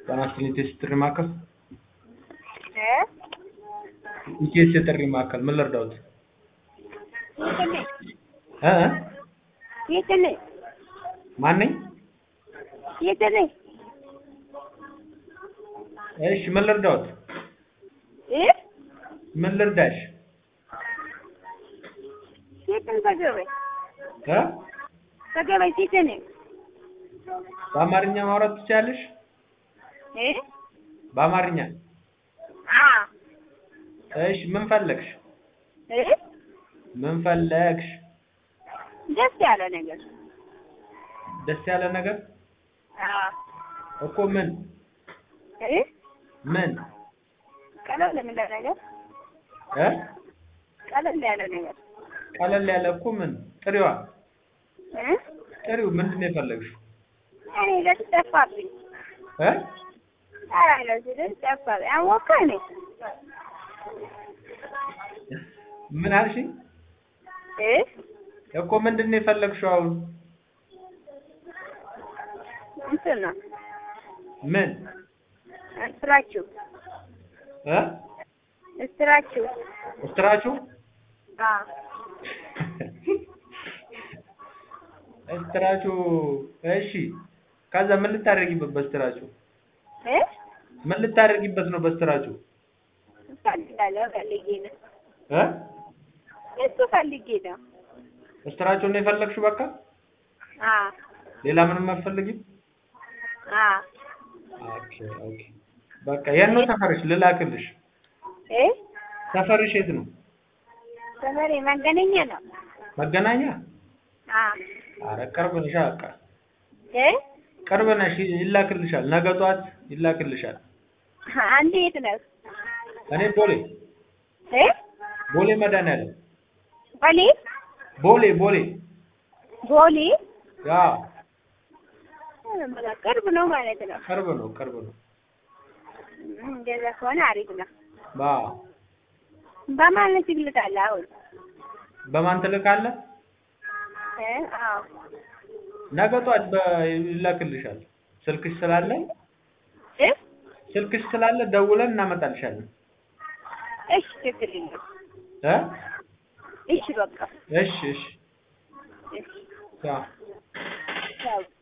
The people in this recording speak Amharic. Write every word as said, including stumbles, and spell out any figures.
በአስትሪት ስትሪ ማከል እ ኢቲኤስ ስትሪ ማከል ምን ልርዳውት? እ የትኔ ማን ነኝ? የትኔ እሺ ምን ልርዳውት? እ ምን ልርዳሽ? የትን ከገበይ እ ከገበይ የትኔ በአማርኛ ማውራት ትችያለሽ? እ በአማርኛ አ እሺ ምን ፈለግሽ? እ ምን ፈለግሽ? ደስ ያለ ነገር ደስ ያለ ነገር አ እኮ ምን እ ምን ቀለል ያለ ነገር እ ቀለል ያለ ነገር ቀለል ያለ እኮ ምን ጥሪዋ እ ጥሪው ምንድነው የፈለግሽው? እኔ ለተጠፋብኝ እ አይ ለዚህ ጠፋብኝ አወቀኝ ምን አልሽኝ? እ እኮ ምንድነው የፈለግሽው አሁን? እንትን ነው ምን እስራችሁ እ እስራችሁ እስራችሁ አ እስራችሁ እሺ ከዛ ምን ልታደርጊበት በእስራችሁ? እ ምን ልታደርጊበት ነው በእስራችሁ? ፈልጋለሁ ፈልጌ ነው እ እሱ ፈልጌ ነው እስራችሁ ነው የፈለግሽው በቃ? አ ሌላ ምንም አትፈልጊም? አ ኦኬ ኦኬ በቃ የት ነው ሰፈርሽ ልላክልሽ? እ ሰፈርሽ የት ነው? ሰፈሬ መገናኛ ነው መገናኛ? አ ኧረ ቅርብ ነሽ በቃ እ ቅርብ ነሽ ይላክልሻል ነገ ጠዋት ይላክልሻል አንተ የት ነህ? እኔ ቦሌ እ ቦሌ መድኃኒዓለም ቦሌ ቦሌ ቦሌ ቦሌ ያ በቃ ቅርብ ነው ማለት ነው ቅርብ ነው ቅርብ ነው እንደዛ ከሆነ አሪፍ ነው ባ በማን ትልካለህ አሁን? በማን ትልካለህ? እ አዎ ነገ ጠዋት ይላክልሻል ስልክሽ ስላለ እ ስልክሽ ስላለ ደውለን እናመጣልሻለን እሺ ችግር የለም እ እሺ በቃ እሺ እሺ እሺ ቻው ቻው